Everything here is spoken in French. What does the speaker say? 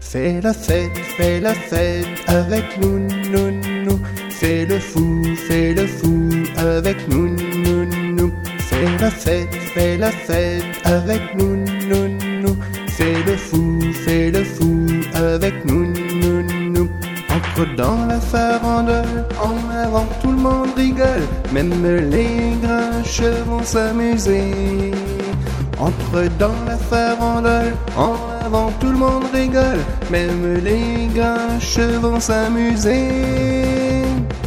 Fais la fête avec nous, nous, nous. Fais le fou avec nous, nous, nous. Fais la fête avec nous, nous, nous. Fais le fou avec nous, nous, nous. Entre dans la farandole, en avant tout le monde rigole, même les grinches vont s'amuser. Entre dans la farandole, en avant tout le monde rigole, même les grinches vont s'amuser.